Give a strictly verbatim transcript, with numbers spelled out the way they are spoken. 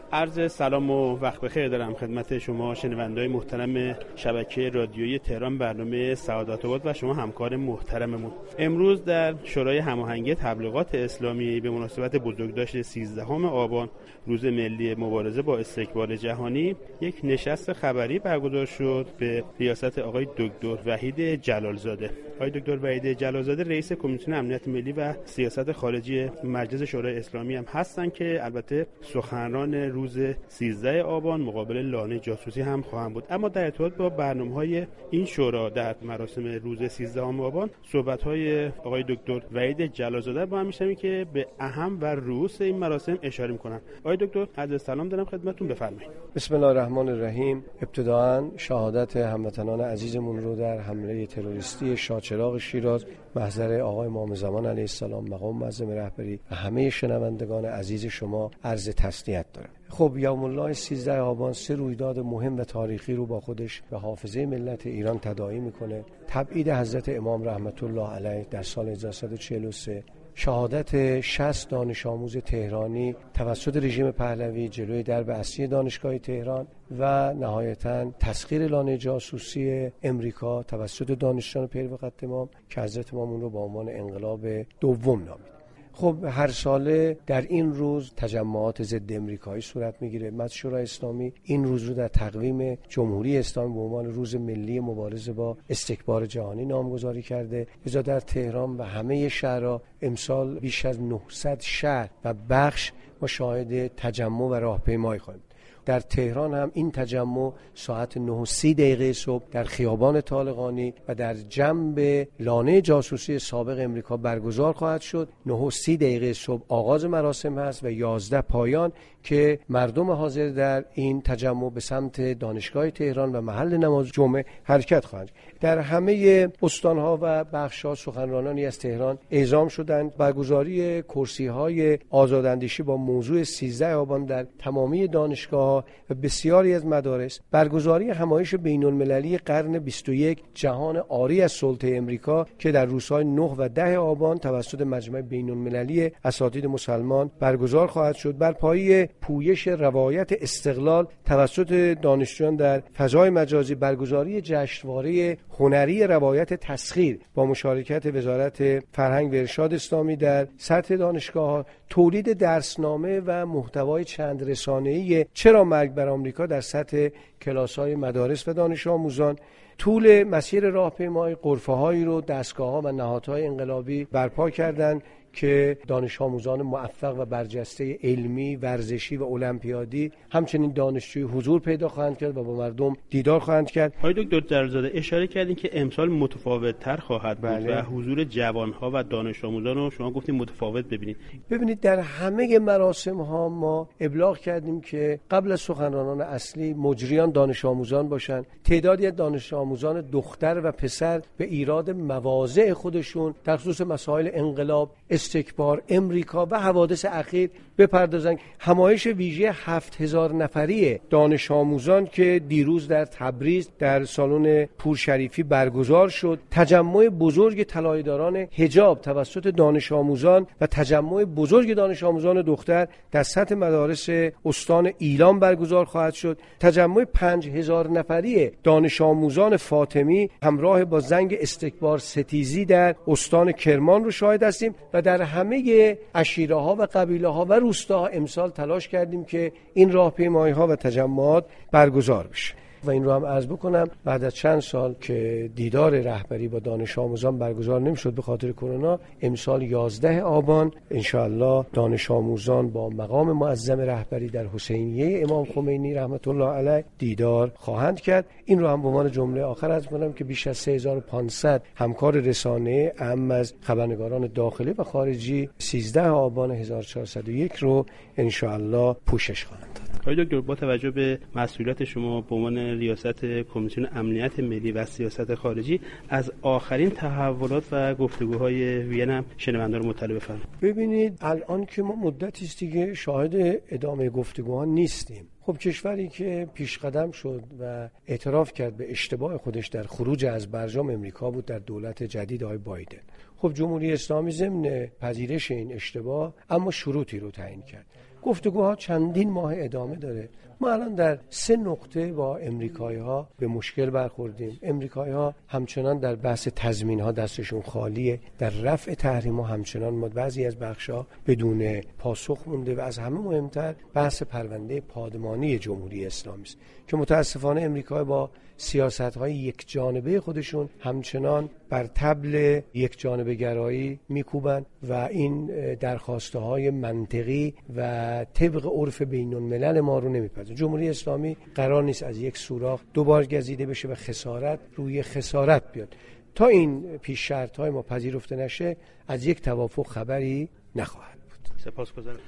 عرض سلام و وقت بخیر دارم خدمت شما شنونده‌های محترم شبکه رادیویی تهران، برنامه سعادت آباد و شما همکار محترممون. امروز در شورای هماهنگی تبلیغات اسلامی به مناسبت بزرگداشت سیزدهم آبان، روز ملی مبارزه با استکبار جهانی، یک نشست خبری برگزار شد به ریاست آقای دکتر وحید جلالزاده. آقای دکتر وحید جلالزاده رئیس کمیسیون امنیت ملی و سیاست خارجی مجلس شورای اسلامی هم هستند که البته سخنران روز سیزده آبان مقابل لانه جاسوسی هم خواهند بود. اما در ارتباط با برنامه‌های این شورا در مراسم روز سیزدهم آبان، صحبت‌های آقای دکتر وحید جلالزاده با هم می‌شنویم که به اهم و رؤوس این مراسم اشاره می‌کنن. آقای دکتر عرض سلام دارم خدمتتون، بفرمایید. بسم الله الرحمن الرحیم. ابتداً شهادت هموطنان عزیزمون رو در حمله تروریستی شاهچراغ شیراز محضر آقای امام زمان علیه السلام مقام معظم رهبری و همه شنوندگان عزیز شما عرض تسلیت دارم. خب یوم الله سیزده آبان سه رویداد مهم و تاریخی رو با خودش به حافظه ملت ایران تداعی میکنه. تبعید حضرت امام رحمت الله علیه در سال هزار و سیصد و چهل و سه، شهادت شصت دانش آموز تهرانی توسط رژیم پهلوی جلوی درب اصلی دانشگاه تهران و نهایتاً تسخیر لانه جاسوسی امریکا توسط دانشجویان پیرو خط امام که حضرت امام اون رو با عنوان انقلاب دوم نامید. خب هر ساله در این روز تجمعات ضد امریکایی صورت میگیره. مجلس شورای اسلامی این روز رو در تقویم جمهوری اسلامی به عنوان روز ملی مبارزه با استکبار جهانی نامگذاری کرده. لذا در تهران و همه شهرها امسال بیش از نهصد شهر و بخش ما شاهد تجمع و راهپیمایی خواهیم. در تهران هم این تجمع ساعت نه و سی دقیقه صبح در خیابان طالقانی و در جنب لانه جاسوسی سابق امریکا برگزار خواهد شد. نه و سی دقیقه صبح آغاز مراسم هست و یازده پایان که مردم حاضر در این تجمع به سمت دانشگاه تهران و محل نماز جمعه حرکت خواهند. در همه استانها و بخش‌ها سخنرانانی از تهران اعزام شدند. برگزاری کرسی‌های آزاداندیشی با موضوع سیزده آبان در تمامی دانشگاه‌ها و بسیاری از مدارس، برگزاری همایش بین‌المللی قرن بیست و یک جهان عاری از سلطه امریکا که در روزهای نه و ده آبان توسط مجمع بین‌المللی اساتید مسلمان برگزار خواهد شد. بر پایه پویش روایت استقلال توسط دانشجویان در فضای مجازی، برگزاری جشنواره هنری روایت تسخیر با مشارکت وزارت فرهنگ و ارشاد اسلامی در سطح دانشگاه‌ها، تولید درسنامه و محتوای چند رسانه‌ای چرا مرگ بر آمریکا در سطح کلاس‌های مدارس و دانش آموزان، طول مسیر راهپیمایی غرفه‌هایی رو دستگاه‌ها و نهادهای انقلابی برپا کردند که دانش آموزان موفق و برجسته علمی، ورزشی و المپیادی همچنین دانشجوی حضور پیدا خواهند کرد و با مردم دیدار خواهند کرد. آقای دکتر جلالزاده اشاره کردین که امسال متفاوت‌تر خواهد بود. بله. و حضور جوان‌ها و دانش آموزان رو شما گفتین متفاوت ببینید. ببینید در همه مراسم‌ها ما ابلاغ کردیم که قبل از سخنرانان اصلی مجریان دانش آموزان باشند. تعدادی از دانش آموزان دختر و پسر به ایراد مواضع خودشون در خصوص مسائل انقلاب، استکبار، امریکا و حوادث اخیر بپردازند. همایش ویژه هفت هزار نفری دانش آموزان که دیروز در تبریز در سالن پورشریفی برگزار شد، تجمع بزرگ طلایه‌داران حجاب توسط دانش آموزان و تجمع بزرگ دانش آموزان دختر در سطح مدارس استان ایلام برگزار خواهد شد. تجمع پنج هزار نفری دانش آموزان فاطمی همراه با زنگ استکبار ستیزی در استان کرمان رو شاهد هستیم و در همه عشیره‌ها و قبیله‌ها و روستاها امسال تلاش کردیم که این راهپیمایی‌ها و تجمعات برگزار بشه. و این رو هم عرض بکنم بعد از چند سال که دیدار رهبری با دانش آموزان برگزار نمی‌شد به خاطر کرونا، امسال یازده آبان انشاءالله دانش آموزان با مقام معظم رهبری در حسینیه امام خمینی رحمت الله علیه دیدار خواهند کرد. این رو هم به عنوان جمله آخر عرض کنم که بیش از سه هزار و پانصد همکار رسانه اهم از خبرنگاران داخلی و خارجی سیزده آبان هزار و چهارصد و یک رو انشاءالله پوشش خواهند داد. آقای دکتر با توجه به مسئولیت شما به عنوان ریاست کمیسیون امنیت ملی و سیاست خارجی، از آخرین تحولات و گفتگوهای وین هم شنوندگان رو مطلع بفرمایید. ببینید الان که ما مدتی است دیگه شاهد ادامه گفتگوها نیستیم. خب کشوری که پیش قدم شد و اعتراف کرد به اشتباه خودش در خروج از برجام امریکا بود در دولت جدید آقای بایدن. خب جمهوری اسلامی ضمن پذیرش این اشتباه اما شروطی رو تعیین کرد. گفتگوها چندین ماه ادامه داره. ما الان در سه نقطه با امریکایی‌ها به مشکل برخوردیم. امریکایی‌ها همچنان در بحث تضمین‌ها دستشون خالیه، در رفع تحریم‌ها همچنان ما بعضی از بخش‌ها بدون پاسخ مونده و از همه مهمتر بحث پرونده پادمانی جمهوری اسلامی است که متاسفانه امریکا با سیاست‌های یک جانبه خودشون همچنان بر طبل یک جانبه گرایی میکوبن و این درخواست‌های منطقی و طبق عرف بین‌الملل ما رو نمیپذیرن. جمهوری اسلامی قرار نیست از یک سوراخ دوبار گزیده بشه و خسارت روی خسارت بیاد. تا این پیش شرط‌های ما پذیرفته نشه از یک توافق خبری نخواهد بود. سپاسگزارم.